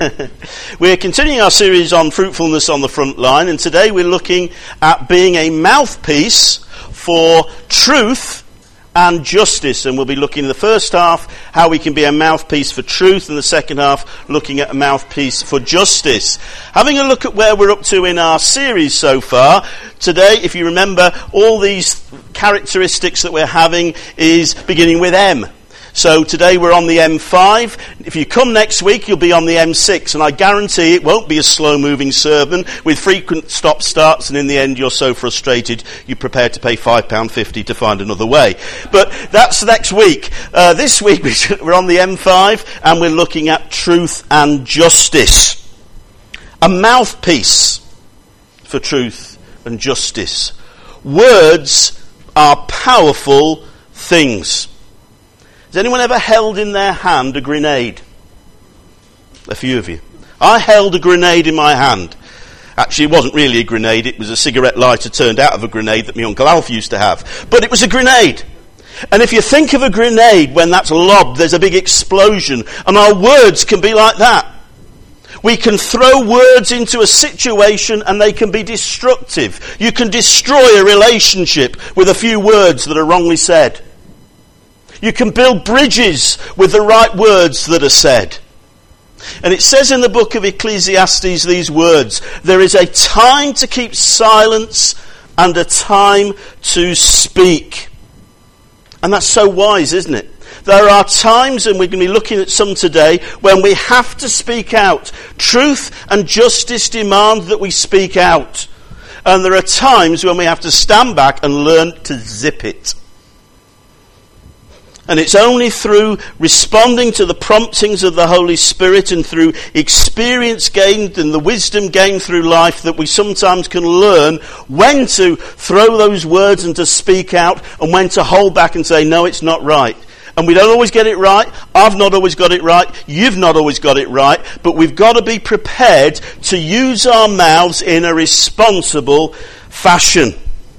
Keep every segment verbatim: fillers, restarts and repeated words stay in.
We're continuing our series on fruitfulness on the front line, and today we're looking at being a mouthpiece for truth and justice. And we'll be looking in the first half how we can be a mouthpiece for truth, and the second half looking at a mouthpiece for justice. Having a look at where we're up to in our series so far, today, if you remember, all these characteristics that we're having is beginning with M. So today we're on the M five. If you come next week, you'll be on the M six, and I guarantee it won't be a slow-moving sermon with frequent stop-starts, and in the end you're so frustrated you're prepared to pay five pounds fifty to find another way. But that's next week. Uh, this week we're on the M five, and we're looking at truth and justice. A mouthpiece for truth and justice. Words are powerful things. Has anyone ever held in their hand a grenade? A few of you. I held a grenade in my hand. Actually, it wasn't really a grenade. It was a cigarette lighter turned out of a grenade that my Uncle Alf used to have. But it was a grenade. And if you think of a grenade, when that's lobbed, there's a big explosion. And our words can be like that. We can throw words into a situation and they can be destructive. You can destroy a relationship with a few words that are wrongly said. You can build bridges with the right words that are said. And it says in the book of Ecclesiastes these words: there is a time to keep silence and a time to speak. And that's so wise, isn't it? There are times, and we're going to be looking at some today, when we have to speak out. Truth and justice demand that we speak out. And there are times when we have to stand back and learn to zip it. And it's only through responding to the promptings of the Holy Spirit and through experience gained and the wisdom gained through life that we sometimes can learn when to throw those words and to speak out, and when to hold back and say, no, it's not right. And we don't always get it right. I've not always got it right. You've not always got it right. But we've got to be prepared to use our mouths in a responsible fashion.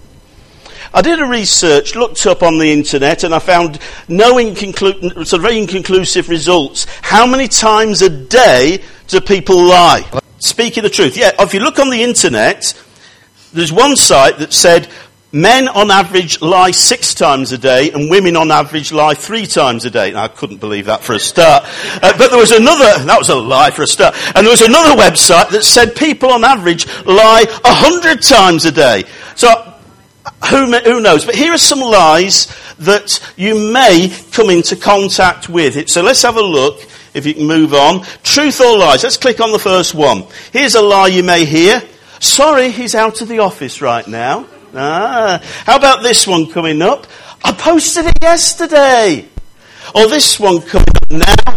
I did a research, looked up on the internet, and I found no inconclu- sort of very inconclusive results. How many times a day do people lie? Speaking the truth. Yeah, if you look on the internet, there's one site that said men on average lie six times a day and women on average lie three times a day. Now, I couldn't believe that for a start. Uh, but there was another, that was a lie for a start. And there was another website that said people on average lie a hundred times a day. So, Who, who knows? But here are some lies that you may come into contact with. So let's have a look, if you can move on. Truth or lies? Let's click on the first one. Here's a lie you may hear. Sorry, he's out of the office right now. Ah. How about this one coming up? I posted it yesterday. Or this one coming up now.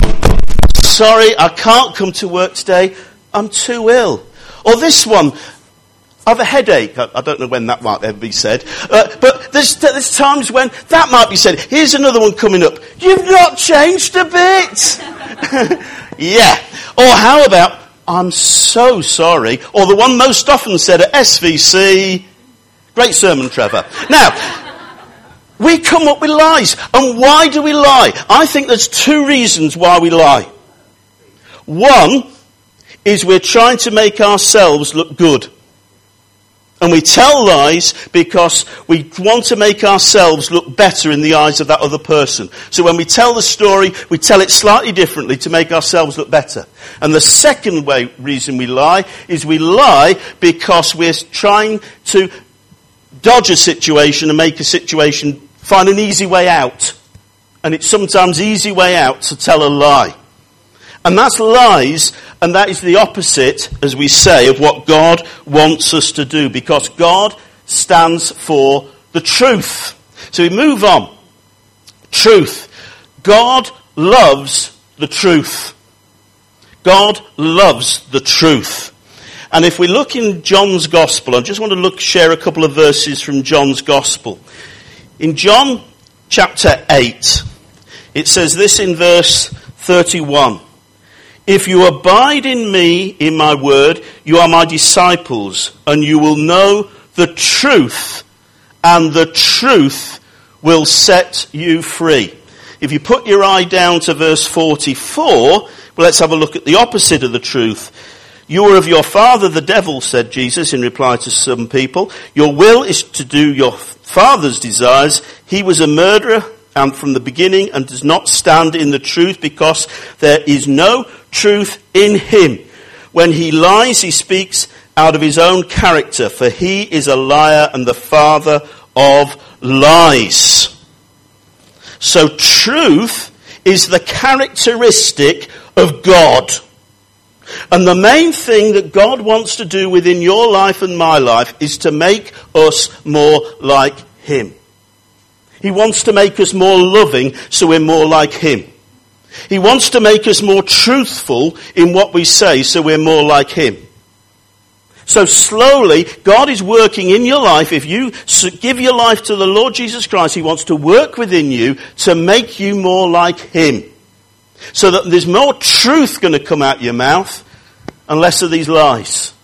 Sorry, I can't come to work today. I'm too ill. Or this one. I have a headache. I don't know when that might ever be said. Uh, but there's, there's times when that might be said. Here's another one coming up. You've not changed a bit. Yeah. Or how about, I'm so sorry. Or the one most often said at S V C. Great sermon, Trevor. Now, we come up with lies. And why do we lie? I think there's two reasons why we lie. One is we're trying to make ourselves look good. And we tell lies because we want to make ourselves look better in the eyes of that other person. So when we tell the story, we tell it slightly differently to make ourselves look better. And the second way, reason we lie is we lie because we're trying to dodge a situation and make a situation, find an easy way out. And it's sometimes easy way out to tell a lie. And that's lies, and that is the opposite, as we say, of what God wants us to do, because God stands for the truth. So we move on. Truth. God loves the truth. God loves the truth. And if we look in John's Gospel, I just want to look, share a couple of verses from John's Gospel. In John chapter eight, it says this in verse thirty-one. If you abide in me, in my word, you are my disciples, and you will know the truth, and the truth will set you free. if you put your eye down to verse forty-four, well, let's have a look at the opposite of the truth. You are of your father the devil, said Jesus in reply to some people. Your will is to do your father's desires. He was a murderer and from the beginning and does not stand in the truth because there is no truth in him. When he lies, he speaks out of his own character, for he is a liar and the father of lies. So truth is the characteristic of God. And the main thing that God wants to do within your life and my life is to make us more like him. He wants to make us more loving so we're more like him. He wants to make us more truthful in what we say so we're more like him. So slowly, God is working in your life. If you give your life to the Lord Jesus Christ, he wants to work within you to make you more like him. So that there's more truth going to come out your mouth and less of these lies.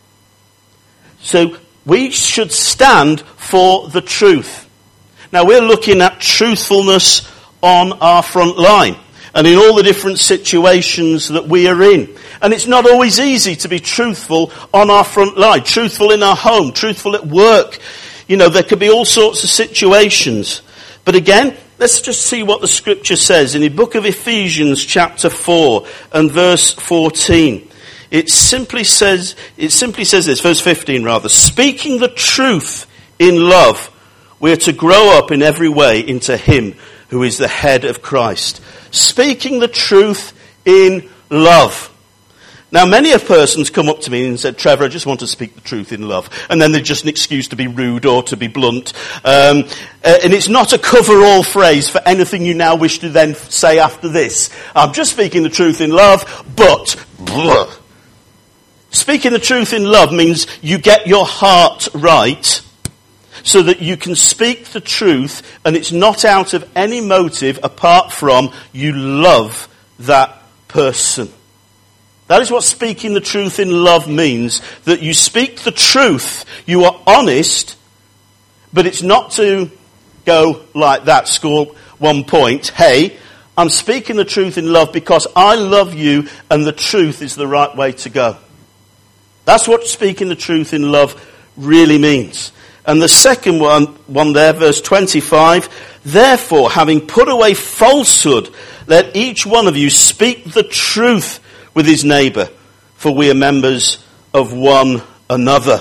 So we should stand for the truth. Now we're looking at truthfulness on our front line and in all the different situations that we are in. And it's not always easy to be truthful on our front line, truthful in our home, truthful at work. You know, there could be all sorts of situations. But again, let's just see what the scripture says in the book of Ephesians chapter four and verse fourteen. It simply says, it simply says this, verse fifteen rather, speaking the truth in love, we are to grow up in every way into him who is the head of Christ. Speaking the truth in love. Now, many of persons come up to me and said, Trevor, I just want to speak the truth in love. And then they're just an excuse to be rude or to be blunt. Um, and it's not a cover-all phrase for anything you now wish to then say after this. I'm just speaking the truth in love, but... Blah. Speaking the truth in love means you get your heart right so that you can speak the truth and it's not out of any motive apart from you love that person. That is what speaking the truth in love means, that you speak the truth, you are honest, but it's not to go like that, score one point. Hey, I'm speaking the truth in love because I love you and the truth is the right way to go. That's what speaking the truth in love really means. And the second one, one there, verse twenty-five, therefore, having put away falsehood, let each one of you speak the truth with his neighbour, for we are members of one another.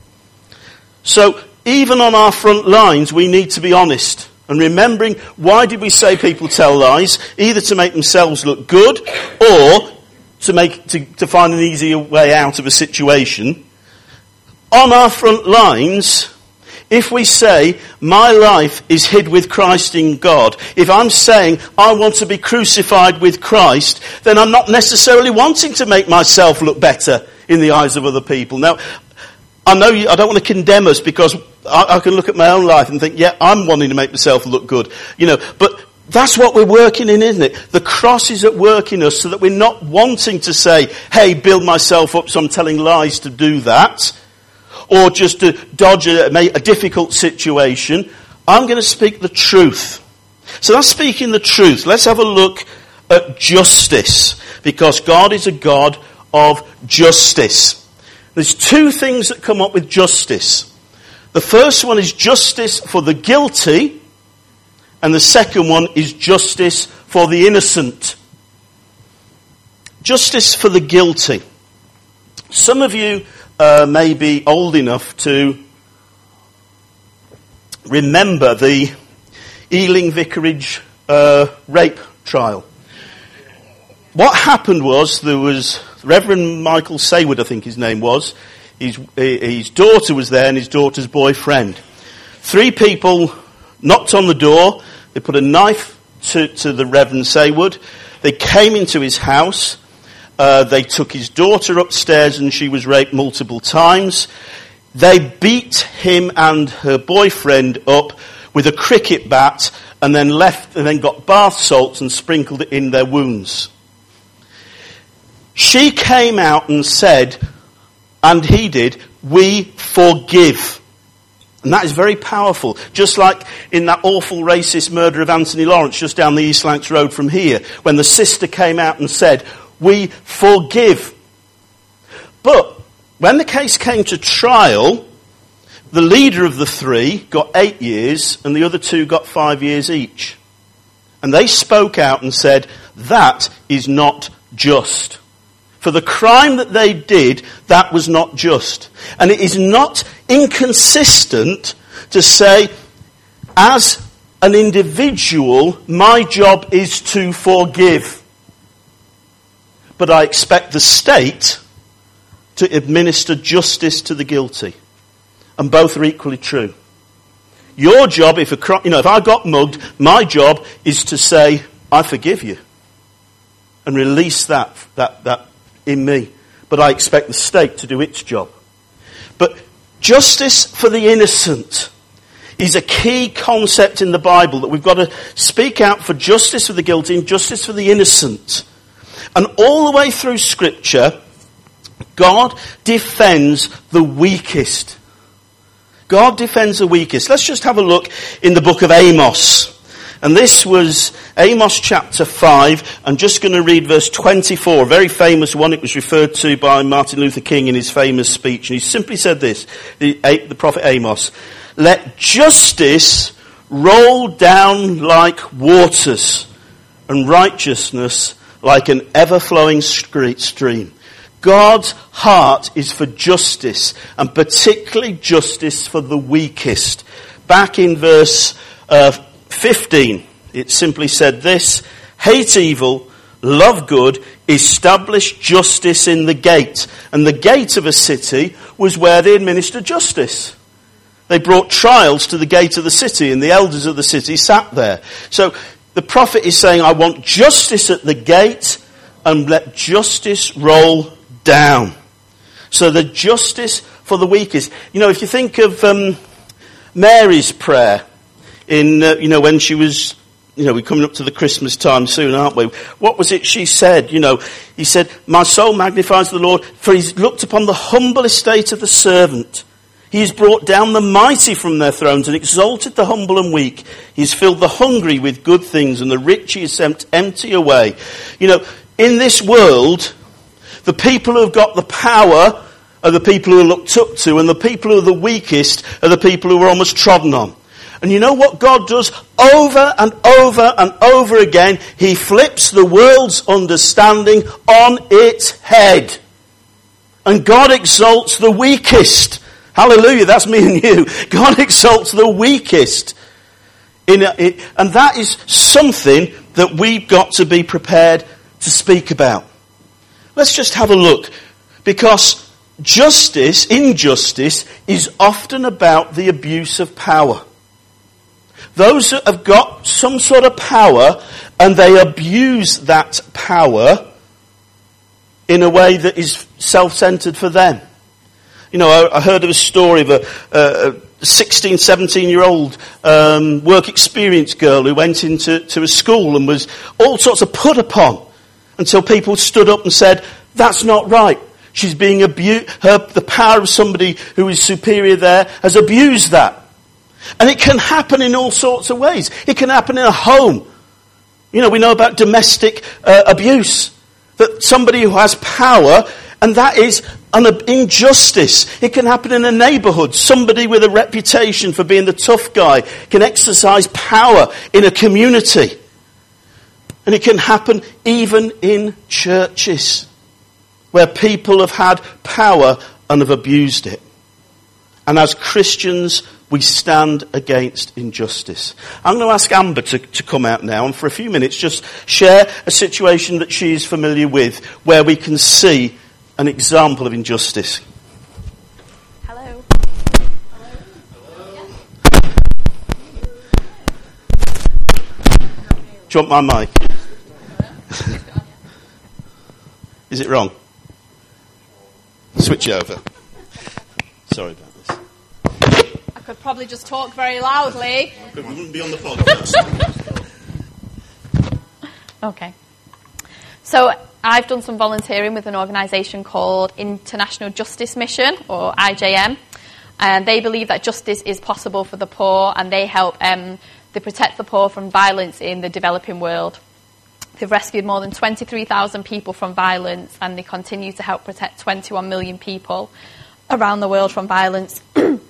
So, even on our front lines, we need to be honest. And remembering, why did we say people tell lies? Either to make themselves look good, or to make to, to find an easier way out of a situation. On our front lines, if we say, my life is hid with Christ in God, if I'm saying I want to be crucified with Christ, then I'm not necessarily wanting to make myself look better in the eyes of other people. Now, I know you, I don't want to condemn us because I, I can look at my own life and think, yeah, I'm wanting to make myself look good. You know, but that's what we're working in, isn't it? The cross is at work in us so that we're not wanting to say, hey, build myself up so I'm telling lies to do that. Or just to dodge a, a difficult situation. I'm going to speak the truth. So that's speaking the truth. Let's have a look at justice. Because God is a God of justice. There's two things that come up with justice. The first one is justice for the guilty. And the second one is justice for the innocent. Justice for the guilty. Some of you Uh, may be old enough to remember the Ealing Vicarage uh, rape trial. What happened was there was Reverend Michael Saywood, I think his name was. His, his daughter was there and his daughter's boyfriend. Three people knocked on the door. They put a knife to, to the Reverend Saywood. They came into his house. Uh, they took his daughter upstairs and she was raped multiple times. They beat him and her boyfriend up with a cricket bat and then left and then got bath salts and sprinkled it in their wounds. She came out and said, and he did, we forgive. And that is very powerful. Just like in that awful racist murder of Anthony Lawrence just down the East Lancs Road from here, when the sister came out and said, "We forgive." But when the case came to trial, the leader of the three got eight years and the other two got five years each. And they spoke out and said, that is not just. For the crime that they did, that was not just. And it is not inconsistent to say, as an individual, my job is to forgive. But I expect the state to administer justice to the guilty. And both are equally true. Your job, if a, you know, if I got mugged, my job is to say, I forgive you. And release that, that, that in me. But I expect the state to do its job. But justice for the innocent is a key concept in the Bible, that we've got to speak out for justice for the guilty and justice for the innocent. And all the way through Scripture, God defends the weakest. God defends the weakest. Let's just have a look in the book of Amos. And this was Amos chapter five. I'm just going to read verse twenty-four, a very famous one. It was referred to by Martin Luther King in his famous speech. And he simply said this, the, the prophet Amos, "Let justice roll down like waters, and righteousness like an ever-flowing stream." God's heart is for justice, and particularly justice for the weakest. Back in verse uh, fifteen, it simply said this, "Hate evil, love good, establish justice in the gate." And the gate of a city was where they administered justice. They brought trials to the gate of the city, and the elders of the city sat there. So the prophet is saying, I want justice at the gate, and let justice roll down. So the justice for the weakest. You know, if you think of um, Mary's prayer in, uh, you know, when she was, you know, we're coming up to the Christmas time soon, aren't we? What was it she said? You know, he said, "My soul magnifies the Lord, for he's looked upon the humble estate of the servant. He has brought down the mighty from their thrones and exalted the humble and weak. He has filled the hungry with good things, and the rich he has sent empty away." You know, in this world, the people who have got the power are the people who are looked up to, and the people who are the weakest are the people who are almost trodden on. And you know what God does over and over and over again? He flips the world's understanding on its head. And God exalts the weakest. Hallelujah, that's me and you. God exalts the weakest. In a, it, and that is something that we've got to be prepared to speak about. Let's just have a look. Because justice, injustice, is often about the abuse of power. Those that have got some sort of power and they abuse that power in a way that is self-centered for them. You know, I, I heard of a story of a, a sixteen, seventeen-year-old um, work experience girl who went into to a school and was all sorts of put upon until people stood up and said, that's not right. She's being abused. Her, the power of somebody who is superior there has abused that. And it can happen in all sorts of ways. It can happen in a home. You know, we know about domestic uh, abuse. That somebody who has power, and that is an injustice. It can happen in a neighbourhood. Somebody with a reputation for being the tough guy can exercise power in a community. And it can happen even in churches, where people have had power and have abused it. And as Christians, we stand against injustice. I'm going to ask Amber to, to come out now and for a few minutes just share a situation that she's familiar with where we can see an example of injustice. Hello. Hello. Do you want my mic? Is it wrong? Switch it over. Sorry about this. I could probably just talk very loudly. But we wouldn't be on the podcast. Okay. So I've done some volunteering with an organisation called International Justice Mission, or I J M. And they believe that justice is possible for the poor, and they help, um, they protect the poor from violence in the developing world. They've rescued more than twenty-three thousand people from violence, and they continue to help protect twenty-one million people around the world from violence.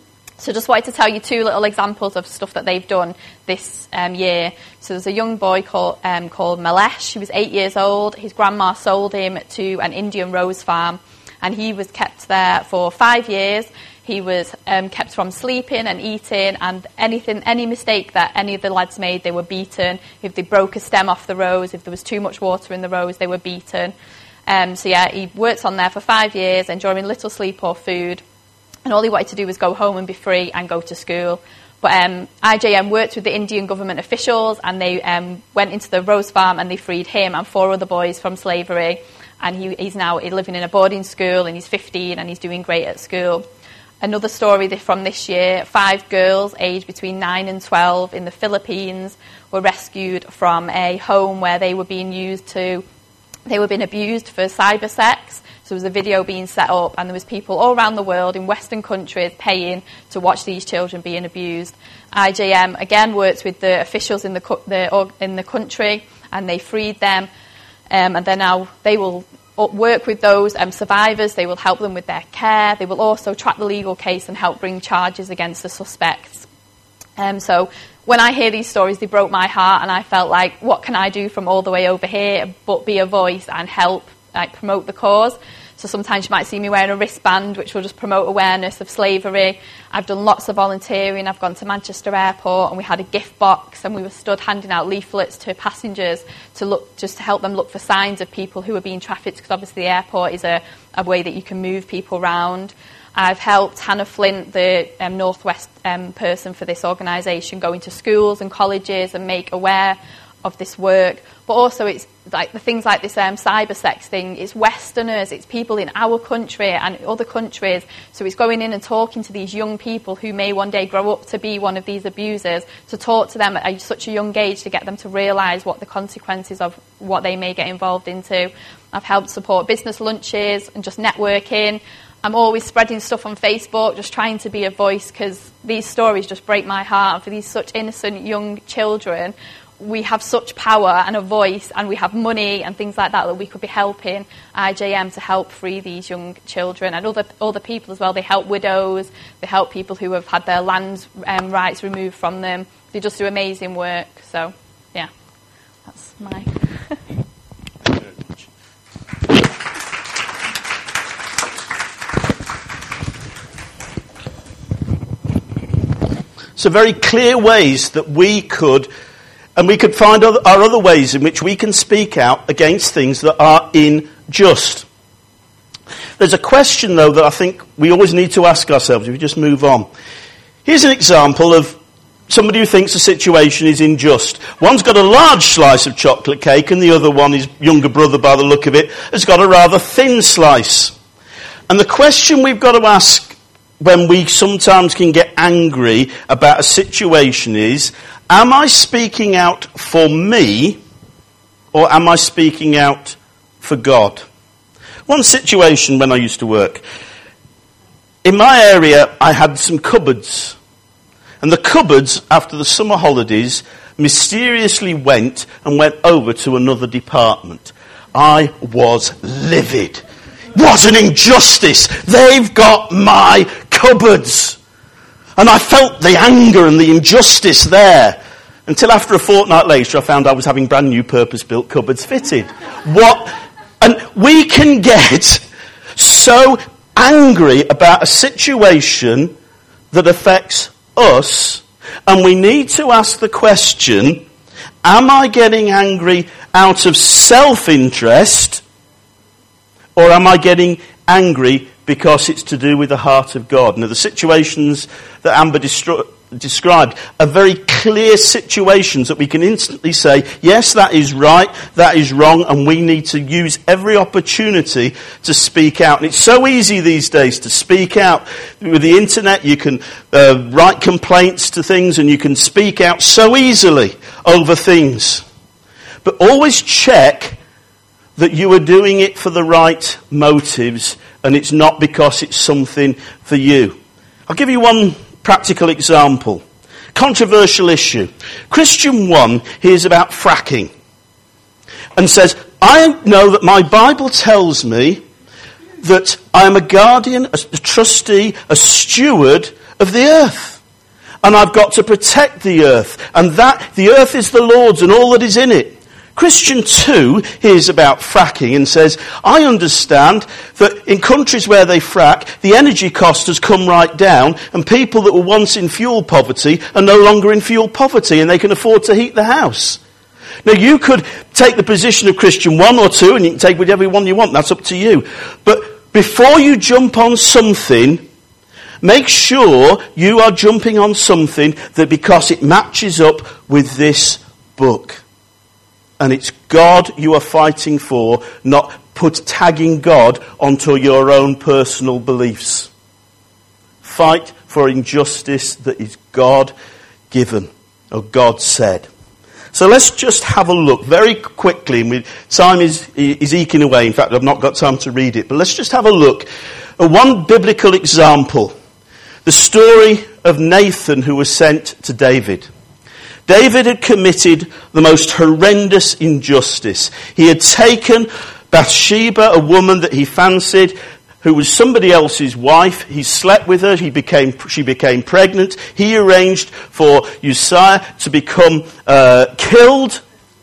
So just wanted to tell you two little examples of stuff that they've done this um, year. So there's a young boy called, um, called Malesh. He was eight years old. His grandma sold him to an Indian rose farm, and he was kept there for five years. He was um, kept from sleeping and eating, and anything, any mistake that any of the lads made, they were beaten. If they broke a stem off the rose, if there was too much water in the rose, they were beaten. Um, so yeah, he worked on there for five years, enjoying little sleep or food. And all he wanted to do was go home and be free and go to school. But um, I J M worked with the Indian government officials, and they um, went into the rose farm and they freed him and four other boys from slavery. And he, he's now living in a boarding school, and he's fifteen, and he's doing great at school. Another story from this year, five girls aged between nine and twelve in the Philippines were rescued from a home where they were being used to, they were being abused for cyber sex. So there was a video being set up, and there was people all around the world in Western countries paying to watch these children being abused. I J M again worked with the officials in the, the in the country, and they freed them. Um, and then now they will work with those um, survivors. They will help them with their care. They will also track the legal case and help bring charges against the suspects. Um, so when I hear these stories, they broke my heart, and I felt like, what can I do from all the way over here but be a voice and help like promote the cause? So sometimes you might see me wearing a wristband, which will just promote awareness of slavery. I've done lots of volunteering. I've gone to Manchester Airport, and we had a gift box, and we were stood handing out leaflets to passengers to look, just to help them look for signs of people who are being trafficked, because obviously the airport is a, a way that you can move people around. I've helped Hannah Flint, the um, Northwest um, person for this organisation, go into schools and colleges and make aware of this work. But also it's like the things like this um, cyber sex thing, it's Westerners, it's people in our country and other countries. So it's going in and talking to these young people who may one day grow up to be one of these abusers, to talk to them at such a young age to get them to realise what the consequences of what they may get involved into. I've helped support business lunches and just networking. I'm always spreading stuff on Facebook, just trying to be a voice, because these stories just break my heart. And for these such innocent young children, we have such power and a voice, and we have money and things like that that we could be helping I J M to help free these young children and other other people as well. They help widows, they help people who have had their land um, rights removed from them. They just do amazing work. So, yeah, that's my... So very clear ways that we could, and we could find other, our other ways in which we can speak out against things that are unjust. There's a question, though, that I think we always need to ask ourselves if we just move on. Here's an example of somebody who thinks a situation is unjust. One's got a large slice of chocolate cake, and the other one, his younger brother by the look of it, has got a rather thin slice. And the question we've got to ask when we sometimes can get angry about a situation is, am I speaking out for me, or am I speaking out for God? One situation when I used to work, in my area I had some cupboards, and the cupboards after the summer holidays mysteriously went and went over to another department. I was livid. What an injustice! They've got my cupboards. And I felt the anger and the injustice there. Until after a fortnight later I found I was having brand new purpose-built cupboards fitted. What? And we can get so angry about a situation that affects us, and we need to ask the question, am I getting angry out of self-interest, or am I getting angry because it's to do with the heart of God? Now, the situations that Amber destro- described are very clear situations that we can instantly say, yes, that is right, that is wrong, and we need to use every opportunity to speak out. And it's so easy these days to speak out. With the internet, you can uh, write complaints to things, and you can speak out so easily over things. But always check that you are doing it for the right motives, and it's not because it's something for you. I'll give you one practical example. Controversial issue. Christian one hears about fracking and says, I know that my Bible tells me that I am a guardian, a trustee, a steward of the earth. And I've got to protect the earth. And that the earth is the Lord's and all that is in it. Christian two hears about fracking and says, I understand that in countries where they frack, the energy cost has come right down and people that were once in fuel poverty are no longer in fuel poverty and they can afford to heat the house. Now you could take the position of Christian one or two and you can take whichever one you want, that's up to you. But before you jump on something, make sure you are jumping on something that because it matches up with this book. And it's God you are fighting for, not put tagging God onto your own personal beliefs. Fight for injustice that is God given, or God said. So let's just have a look very quickly. And we, time is, is eking away. In fact, I've not got time to read it. But let's just have a look at one biblical example. The story of Nathan who was sent to David. David had committed the most horrendous injustice. He had taken Bathsheba, a woman that he fancied, who was somebody else's wife. He slept with her. He became, she became pregnant. He arranged for Uzziah to become uh, killed.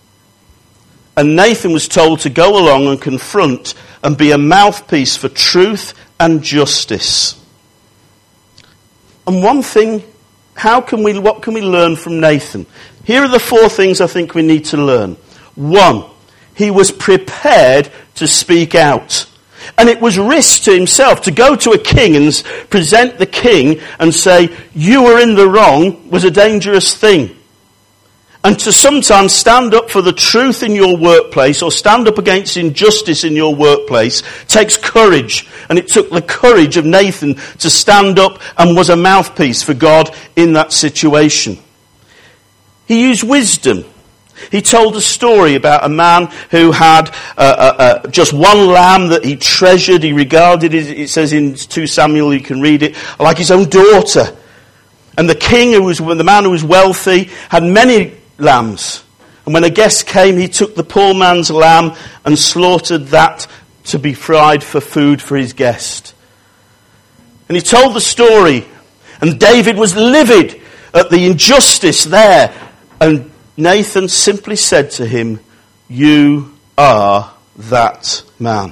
And Nathan was told to go along and confront and be a mouthpiece for truth and justice. And one thing, how can we, what can we learn from Nathan? Here are the four things I think we need to learn. One, he was prepared to speak out. And it was risk to himself to go to a king and present the king and say, you were in the wrong, was a dangerous thing. And to sometimes stand up for the truth in your workplace or stand up against injustice in your workplace takes courage. And it took the courage of Nathan to stand up and was a mouthpiece for God in that situation. He used wisdom. He told a story about a man who had uh, uh, uh, just one lamb that he treasured. He regarded it, it says in Second Samuel, you can read it, like his own daughter. And the king, who was the man who was wealthy, had many lambs. And when a guest came, he took the poor man's lamb and slaughtered that to be fried for food for his guest. And he told the story. And David was livid at the injustice there. And Nathan simply said to him, you are that man.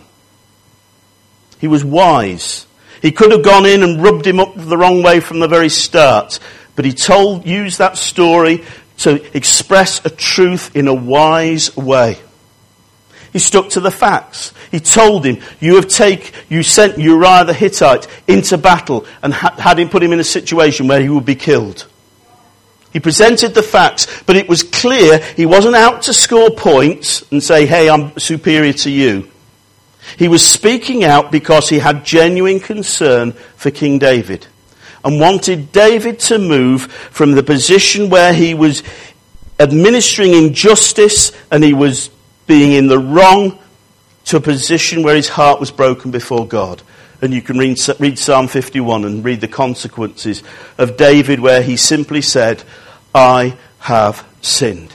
He was wise. He could have gone in and rubbed him up the wrong way from the very start. But he told, used that story to express a truth in a wise way. He stuck to the facts. He told him, you have take, you sent Uriah the Hittite into battle and ha- had him put him in a situation where he would be killed. He presented the facts, but it was clear he wasn't out to score points and say, hey, I'm superior to you. He was speaking out because he had genuine concern for King David and wanted David to move from the position where he was administering injustice and he was being in the wrong to a position where his heart was broken before God. And you can read, read Psalm fifty-one and read the consequences of David where he simply said, I have sinned.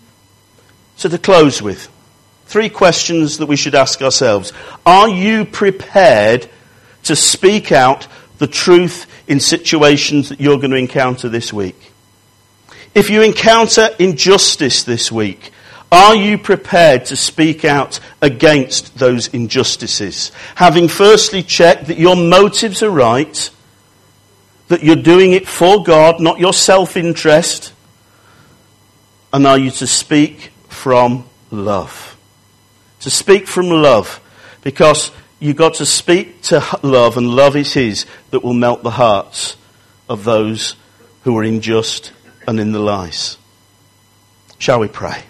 So to close with, three questions that we should ask ourselves. Are you prepared to speak out the truth in situations that you're going to encounter this week? If you encounter injustice this week, are you prepared to speak out against those injustices? Having firstly checked that your motives are right, that you're doing it for God, not your self-interest, and are you to speak from love? To speak from love, because you've got to speak to love, and love is His that will melt the hearts of those who are unjust and in the lies. Shall we pray?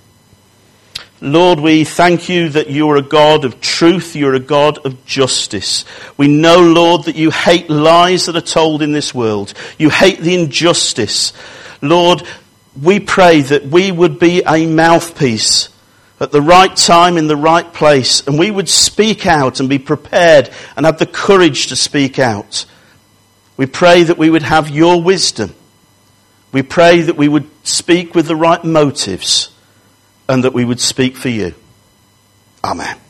Lord, we thank you that you are a God of truth, you are a God of justice. We know, Lord, that you hate lies that are told in this world. You hate the injustice. Lord, we pray that we would be a mouthpiece at the right time in the right place, and we would speak out and be prepared and have the courage to speak out. We pray that we would have your wisdom. We pray that we would speak with the right motives and that we would speak for you. Amen.